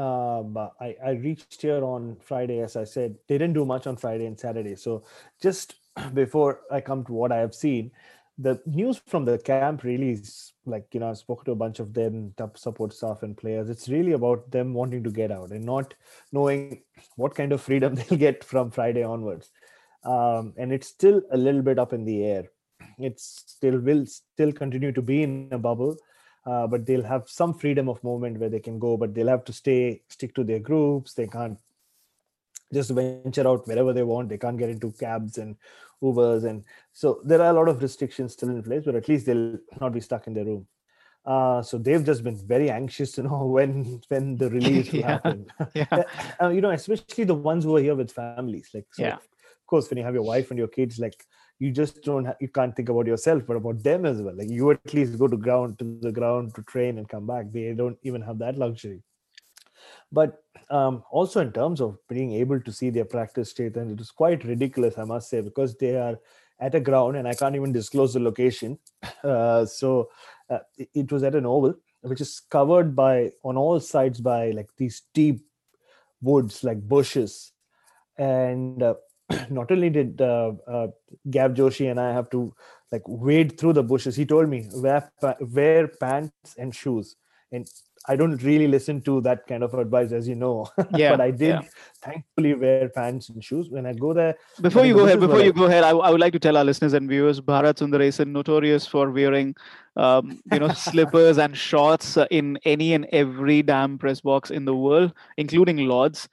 I reached here on Friday. As I said, they didn't do much on Friday and Saturday. So just before I come to what I have seen, the news from the camp really is like, I've spoken to a bunch of them, top support staff and players. It's really about them wanting to get out and not knowing what kind of freedom they'll get from Friday onwards. And it's still a little bit up in the air. It will still continue to be in a bubble. But they'll have some freedom of movement where they can go, but they'll have to stick to their groups. They can't just venture out wherever they want. They can't get into cabs and Ubers. And so there are a lot of restrictions still in place, but at least they'll not be stuck in their room. So they've just been very anxious to know when the release will happen. Yeah. Especially the ones who are here with families. Like, so yeah. Of course, when you have your wife and your kids, like, you just you can't think about yourself, but about them as well. Like, you at least go to the ground to train and come back. They don't even have that luxury. But also in terms of being able to see their practice, Chetan, it was quite ridiculous, I must say, because they are at a ground, and I can't even disclose the location. So it was at an oval, which is covered on all sides by like these deep woods, like bushes. And not only did Gav Joshi and I have to like wade through the bushes, he told me wear pants and shoes. And I don't really listen to that kind of advice, as you know. Yeah, but I did thankfully wear pants and shoes when I go there. Before you go ahead, I would like to tell our listeners and viewers, Bharat Sundaresan notorious for wearing slippers and shorts in any and every damn press box in the world, including Lord's.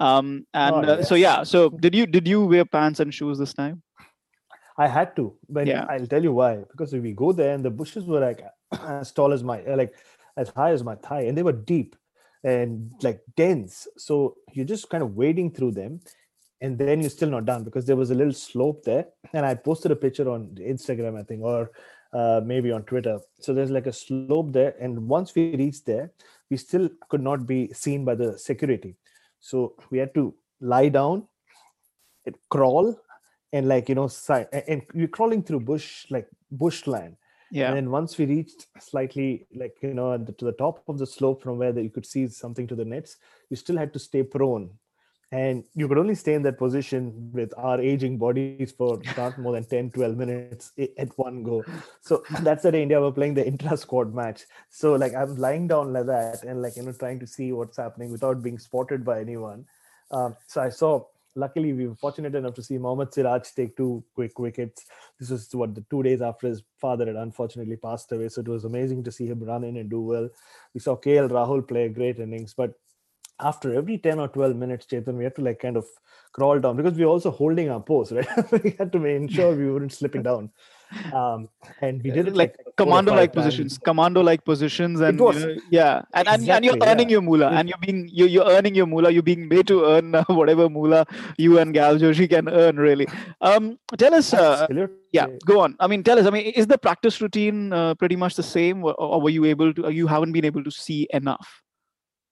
So did you wear pants and shoes this time? I had to, but I'll tell you why. Because if we go there and the bushes were like as tall as as high as my thigh, and they were deep and like dense. So you're just kind of wading through them, and then you're still not done because there was a little slope there. And I posted a picture on Instagram, I think, or maybe on Twitter. So there's like a slope there, and once we reached there, we still could not be seen by the security. So we had to lie down and crawl and and you're crawling through bushland. Yeah. And then once we reached slightly to the top of the slope from where you could see something to the nets, you still had to stay prone. And you could only stay in that position with our aging bodies for not more than 10, 12 minutes at one go. So that's the day India were playing the intra-squad match. So I'm lying down like that and trying to see what's happening without being spotted by anyone. So I saw, luckily we were fortunate enough to see Mohammad Siraj take 2 quick wickets. This was the 2 days after his father had unfortunately passed away. So it was amazing to see him run in and do well. We saw KL Rahul play a great innings, but after every 10 or 12 minutes, Chetan, we had to kind of crawl down because we were also holding our pose, right? We had to ensure we weren't slipping down. And we did it like commando-like positions, and and you're earning your moolah, and you're earning your moolah. You're being made to earn whatever moolah you and Gav Joshi can earn, really. Tell us, go on. I mean, tell us. I mean, is the practice routine pretty much the same, or were you able to? You haven't been able to see enough?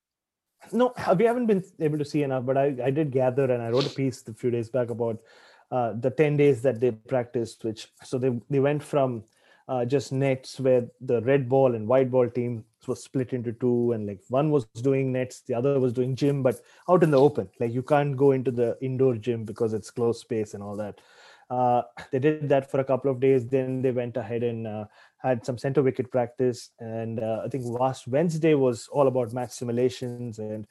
No, we haven't been able to see enough, but I did gather, and I wrote a piece a few days back about the 10 days that they practiced, so they went from just nets where the red ball and white ball team was split into two, and like one was doing nets, the other was doing gym, but out in the open. Like you can't go into the indoor gym because it's closed space and all that. They did that for a couple of days. Then they went ahead and had some center wicket practice. And I think last Wednesday was all about match simulations and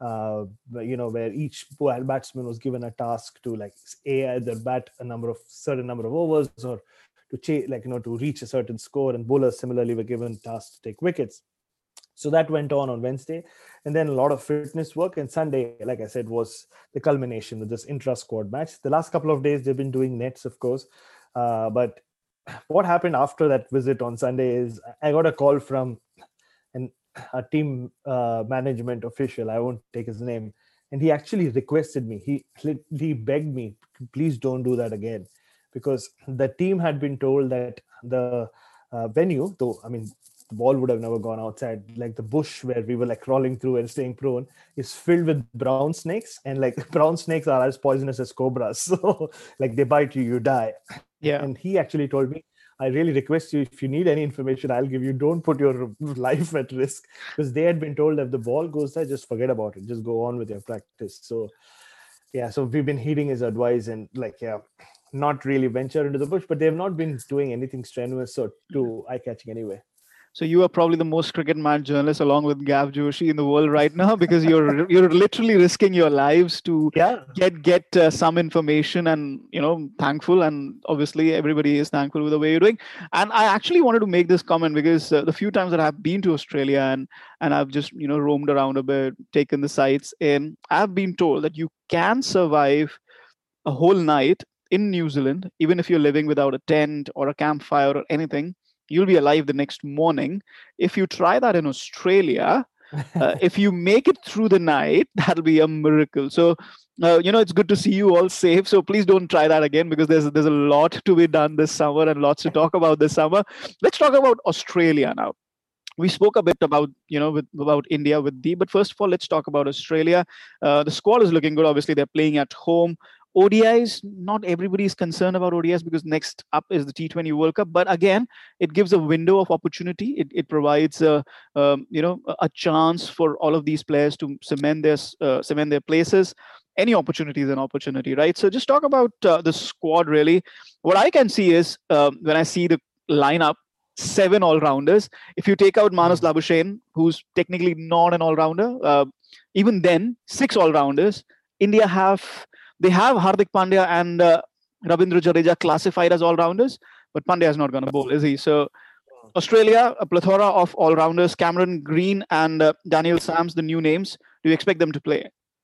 where each batsman was given a task to like either bat certain number of overs or to reach a certain score, and bowlers similarly were given tasks to take wickets. So that went on Wednesday, and then a lot of fitness work. And Sunday, like I said, was the culmination with this intra-squad match. The last couple of days they've been doing nets, of course, but what happened after that visit on Sunday is I got a call from a team management official. I won't take his name, and he actually requested me. He begged me, please don't do that again, because the team had been told that the venue, though, I mean, the ball would have never gone outside, like the bush where we were like crawling through and staying prone, is filled with brown snakes, and like brown snakes are as poisonous as cobras. So like they bite you, you die. Yeah. And he actually told me, I really request you, if you need any information, I'll give you. Don't put your life at risk, because they had been told that if the ball goes there, just forget about it. Just go on with your practice. So yeah, so we've been heeding his advice and not really venture into the bush, but they've not been doing anything strenuous or too eye-catching anyway. So you are probably the most cricket match journalist along with Gav Joshi in the world right now, because you're literally risking your lives to get some information, and thankful, and obviously everybody is thankful with the way you're doing. And I actually wanted to make this comment because the few times that I've been to Australia and I've just roamed around a bit, taken the sights in, I've been told that you can survive a whole night in New Zealand, even if you're living without a tent or a campfire or anything. You'll be alive the next morning. If you try that in Australia, if you make it through the night, that'll be a miracle. So, it's good to see you all safe. So please don't try that again, because there's a lot to be done this summer and lots to talk about this summer. Let's talk about Australia now. We spoke a bit about about India with Deep, but first of all, let's talk about Australia. The squad is looking good. Obviously, they're playing at home. ODIs, not everybody is concerned about ODIs because next up is the T20 World Cup. But again, it gives a window of opportunity. It provides a chance for all of these players to cement their places. Any opportunity is an opportunity, right? So just talk about the squad. Really, what I can see is when I see the lineup, 7 all-rounders. If you take out Marnus Labuschagne, who's technically not an all-rounder, even then 6 all-rounders. India have Hardik Pandya and Ravindra Jadeja classified as all-rounders, but Pandya is not going to bowl, is he? So Australia, a plethora of all-rounders, Cameron Green and Daniel Sams, the new names. Do you expect them to play?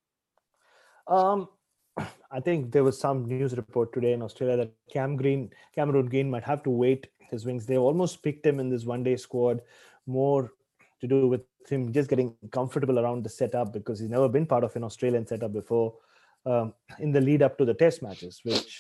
I think there was some news report today in Australia that Cameron Green might have to wait his wings. They've almost picked him in this one-day squad, more to do with him just getting comfortable around the setup, because he's never been part of an Australian setup before. In the lead up to the test matches, which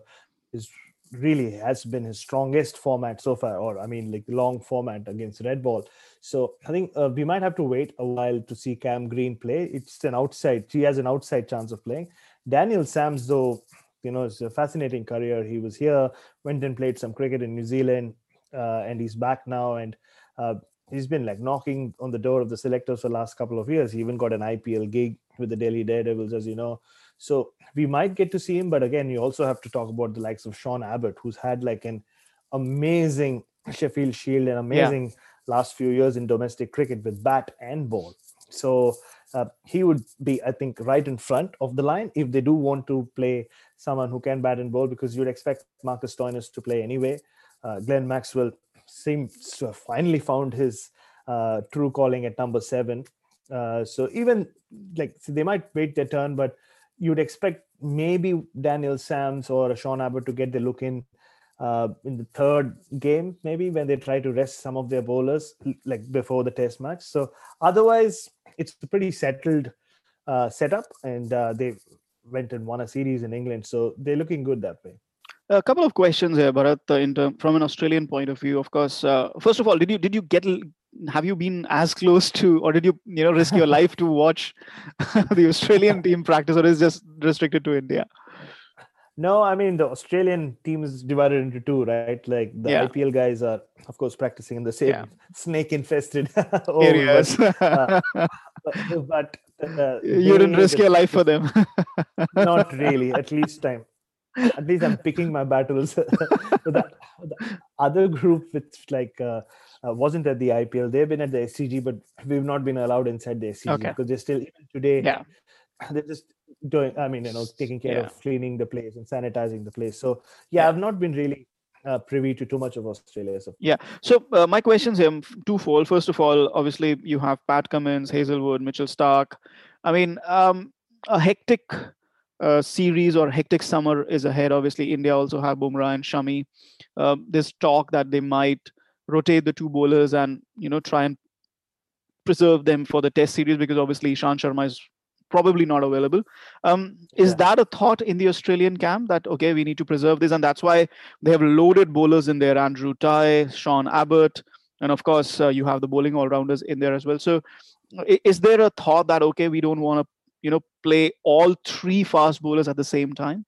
has been his strongest format so far, or long format against red ball. So I think we might have to wait a while to see Cam Green play. He has an outside chance of playing. Daniel Sams, though, it's a fascinating career. He was here, went and played some cricket in New Zealand, and he's back now, and he's been knocking on the door of the selectors for the last couple of years. He even got an IPL gig with the Delhi Daredevils, as you know. So we might get to see him, but again, you also have to talk about the likes of Sean Abbott, who's had an amazing Sheffield Shield and amazing last few years in domestic cricket with bat and ball. So he would be, I think, right in front of the line if they do want to play someone who can bat and bowl, because you'd expect Marcus Stoinis to play anyway. Glenn Maxwell seems to have finally found his true calling at number 7. So even they might wait their turn, but you'd expect maybe Daniel Sams or Sean Abbott to get the look in the third game, maybe when they try to rest some of their bowlers before the test match. So otherwise, it's a pretty settled setup, and they went and won a series in England. So they're looking good that way. A couple of questions here, Bharat, from an Australian point of view. Of course, first of all, have you been as close to, or did you risk your life to watch the Australian team practice, or is just restricted to India? No, I mean, the Australian team is divided into two, right? Like the IPL guys are, of course, practicing in the same snake-infested areas. But you didn't risk your life for them. Not really, at least I'm picking my battles. the other group, which like wasn't at the IPL, they've been at the SCG, but we've not been allowed inside the SCG because they're still, even today, they're just doing, taking care of cleaning the place and sanitizing the place. So I've not been really privy to too much of Australia. So. So my questions are twofold. First of all, obviously you have Pat Cummins, Hazelwood, Mitchell Starc. I mean, a hectic series or hectic summer is ahead. Obviously, India also have Bumrah and Shami. There's talk that they might rotate the two bowlers and try and preserve them for the Test series, because obviously Ishant Sharma is probably not available. Is that a thought in the Australian camp that, okay, we need to preserve this, and that's why they have loaded bowlers in there, Andrew Tye, Sean Abbott, and of course you have the bowling all-rounders in there as well. So is there a thought that, okay, we don't want to play all three fast bowlers at the same time?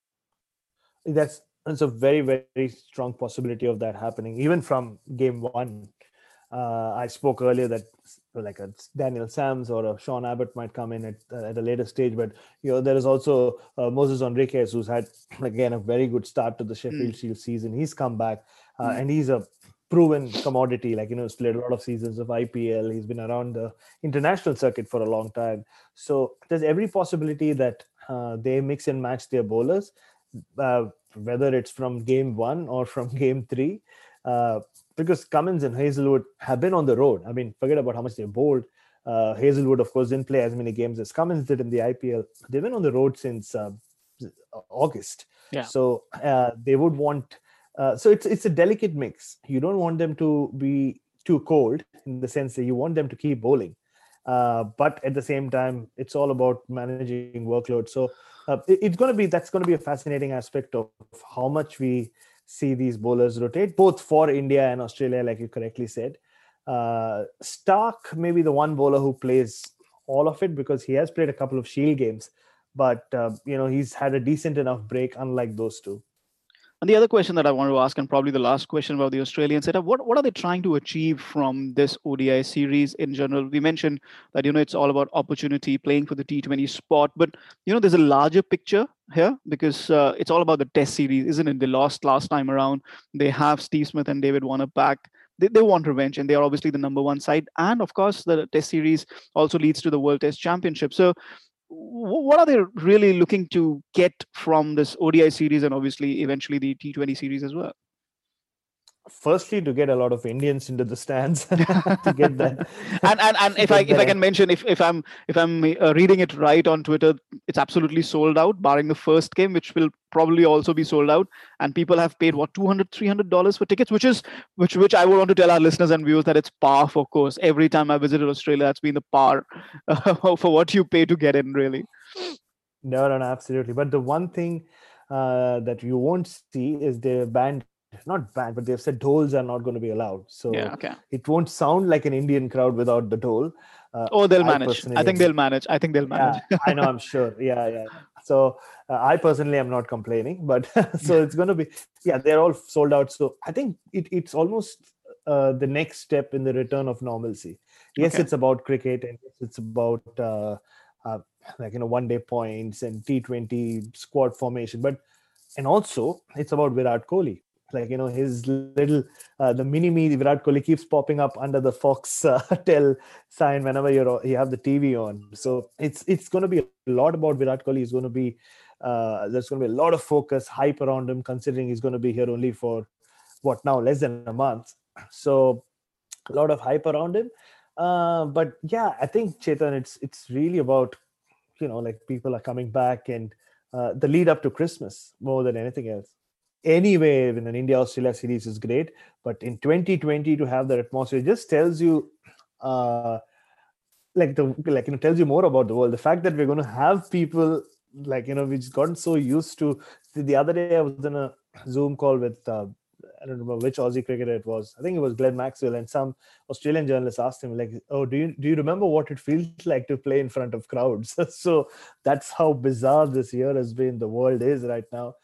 That's a very, very strong possibility of that happening, even from game one. I spoke earlier that like a Daniel Sams or a Sean Abbott might come in at a later stage, but there is also Moses Enriquez, who's had again a very good start to the Sheffield Shield season. He's come back and he's a proven commodity. He's played a lot of seasons of IPL. He's been around the international circuit for a long time. So there's every possibility that they mix and match their bowlers, whether it's from game one or from game three. Because Cummins and Hazelwood have been on the road. I mean, forget about how much they bowled. Hazelwood, of course, didn't play as many games as Cummins did in the IPL. They've been on the road since August. So they would want... so it's a delicate mix. You don't want them to be too cold, in the sense that you want them to keep bowling. But at the same time, it's all about managing workload. So that's going to be a fascinating aspect of how much we see these bowlers rotate, both for India and Australia, like you correctly said. Starc may be the one bowler who plays all of it, because he has played a couple of Shield games, but he's had a decent enough break, unlike those two. And the other question that I want to ask, and probably the last question about the Australian setup, what are they trying to achieve from this ODI series in general? We mentioned that, it's all about opportunity, playing for the T20 spot, but, there's a larger picture here, because it's all about the Test series, isn't it? They lost last time around. They have Steve Smith and David Warner back. They want revenge, and they are obviously the number one side. And of course, the Test series also leads to the World Test Championship. So what are they really looking to get from this ODI series, and obviously eventually the T20 series as well? Firstly, to get a lot of Indians into the stands to get that. and if I can mention, if I'm reading it right on Twitter, it's absolutely sold out, barring the first game, which will probably also be sold out. And people have paid $200-$300 for tickets, which I would want to tell our listeners and viewers that it's par for course. Every time I visited Australia, that's been the par for what you pay to get in, really. No, absolutely. But the one thing that you won't see is they're not banned, but they've said dholes are not going to be allowed. So it won't sound like an Indian crowd without the dhol. They'll manage. I think they'll manage. Yeah, I know, I'm sure. Yeah. So I personally am not complaining, but so it's going to be, they're all sold out. So I think it's almost the next step in the return of normalcy. Yes, it's about cricket, and it's about one-day points and T20 squad formation, and also it's about Virat Kohli. His little the mini-me Virat Kohli keeps popping up under the Foxtel sign whenever you have the TV on. So it's going to be a lot about Virat Kohli. It's going to be there's going to be a lot of focus, hype around him, considering he's going to be here only for less than a month. So a lot of hype around him. But I think, Chetan, it's really about people are coming back, and the lead up to Christmas more than anything else. Anyway, in an India-Australia series is great, but in 2020 to have that atmosphere just tells you, tells you more about the world. The fact that we're going to have people we've gotten so used to. The other day I was in a Zoom call with I don't remember which Aussie cricketer it was. I think it was Glenn Maxwell, and some Australian journalist asked him, do you remember what it feels like to play in front of crowds? So that's how bizarre this year has been. The world is right now.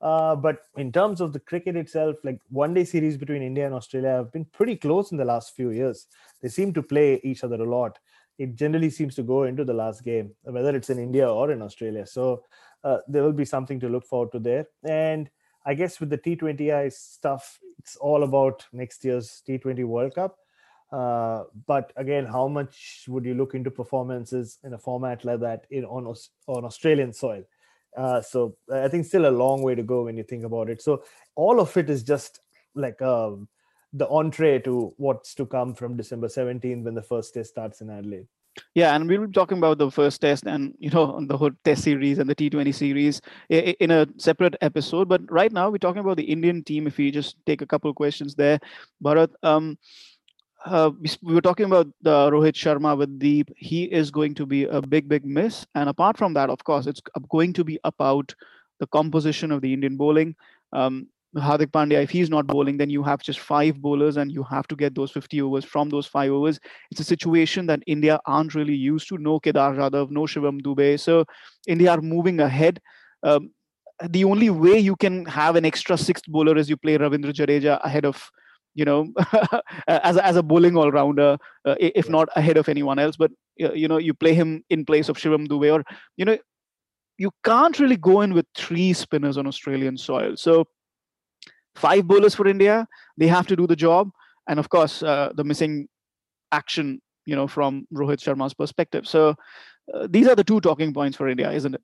But in terms of the cricket itself, like one-day series between India and Australia have been pretty close in the last few years. They seem to play each other a lot. It generally seems to go into the last game, whether it's in India or in Australia. So there will be something to look forward to there. And I guess with the T20I stuff, it's all about next year's T20 World Cup. But again, how much would you look into performances in a format like that on Australian soil? So I think still a long way to go when you think about it. So all of it is just like the entree to what's to come from December 17th when the first test starts in Adelaide. Yeah, and we'll be talking about the first test and the whole test series and the T20 series in a separate episode. But right now we're talking about the Indian team. If we just take a couple of questions there, Bharat, we were talking about the Rohit Sharma with Deep. He is going to be a big miss. And apart from that, of course, it's going to be about the composition of the Indian bowling. Hardik Pandya, if he's not bowling, then you have just 5 bowlers and you have to get those 50 overs from those 5 overs. It's a situation that India aren't really used to. No Kedar Jadhav, no Shivam Dube. So India are moving ahead. The only way you can have an extra 6th bowler is you play Ravindra Jadeja ahead of, as a bowling all-rounder, if not ahead of anyone else. But, you play him in place of Shivam Dube, or, you can't really go in with 3 spinners on Australian soil. So 5 bowlers for India, they have to do the job. And of course, the missing action, from Rohit Sharma's perspective. So these are the 2 talking points for India, isn't it?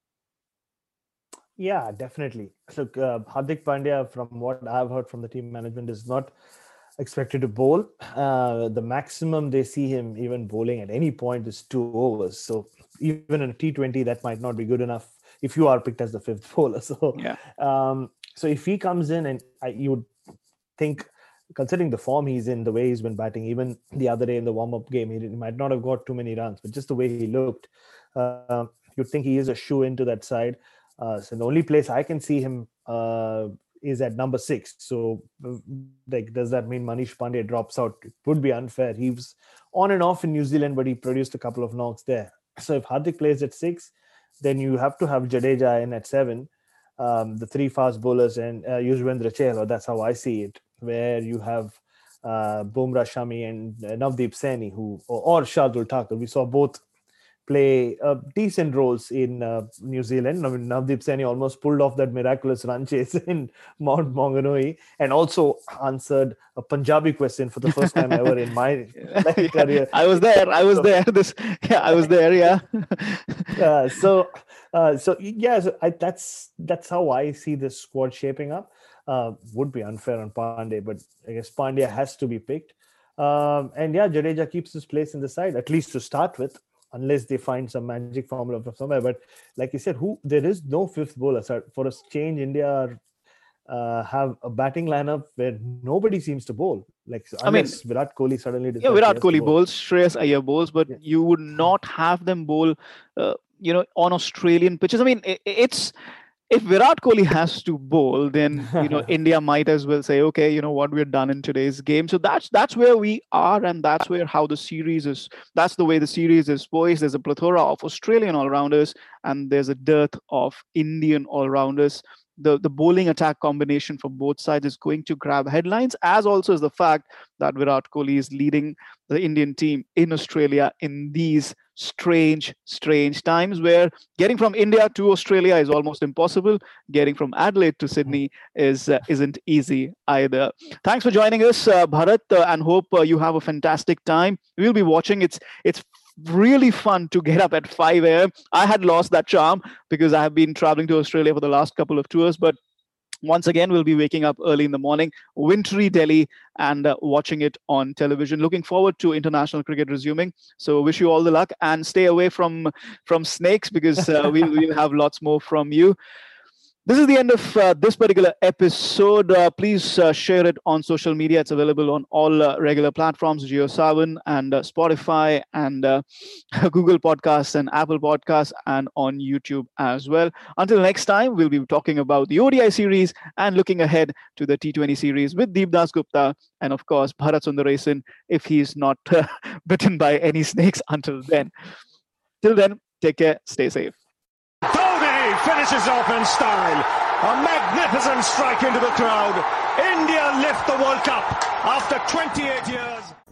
Yeah, definitely. So Hardik Pandya, from what I've heard from the team management, is not expected to bowl. The maximum they see him even bowling at any point is 2 overs. So even in a T20, that might not be good enough if you are picked as the 5th bowler. So yeah. So if he comes in, and you would think, considering the form he's in, the way he's been batting, even the other day in the warm-up game, he might not have got too many runs, but just the way he looked, you'd think he is a shoe into that side. So the only place I can see him is at number 6. So does that mean Manish Pandey drops out? It would be unfair. He was on and off in New Zealand, but he produced a couple of knocks there. So if Hardik plays at 6, then you have to have Jadeja in at 7. The 3 fast bowlers and Yuzvendra Chahal. That's how I see it, where you have Bumrah, Shami and Navdeep Saini, or Shardul Thakur. We saw both play decent roles in New Zealand. I mean, Navdeep Saini almost pulled off that miraculous run chase in Mount Maunganui, and also answered a Punjabi question for the first time ever in my career. I was there. I was there. Yeah. That's how I see this squad shaping up. Would be unfair on Pandey, but I guess Pandya has to be picked. Jadeja keeps his place in the side, at least to start with, unless they find some magic formula from somewhere. But like you said, there is no 5th bowler. So for a change, India have a batting lineup where nobody seems to bowl. Unless Virat Kohli suddenly decides. Yeah, Virat Kohli bowls, Shreyas Iyer bowls, but you would not have them bowl, on Australian pitches. I mean, if Virat Kohli has to bowl, then India might as well say, okay, you know what, we're done in today's game. So that's where we are, and that's where how the series is. That's the way the series is poised. There's a plethora of Australian all-rounders, and there's a dearth of Indian all-rounders. The bowling attack combination for both sides is going to grab headlines, as also is the fact that Virat Kohli is leading the Indian team in Australia in these strange times where getting from India to Australia is almost impossible. Getting from Adelaide to Sydney isn't easy either. Thanks for joining us, Bharat, and hope you have a fantastic time. We'll be watching. It's really fun to get up at 5 a.m. I had lost that charm because I have been traveling to Australia for the last couple of tours, but once again, we'll be waking up early in the morning, wintry Delhi, and watching it on television. Looking forward to international cricket resuming. So wish you all the luck, and stay away from snakes, because we'll have lots more from you. This is the end of this particular episode. Please share it on social media. It's available on all regular platforms, JioSaavn and Spotify and Google Podcasts and Apple Podcasts, and on YouTube as well. Until next time, we'll be talking about the ODI series and looking ahead to the T20 series with Deep Das Gupta and, of course, Bharat Sundaresan, if he's not bitten by any snakes until then. Till then, take care, stay safe. Finishes off in style. A magnificent strike into the crowd. India lift the World Cup after 28 years.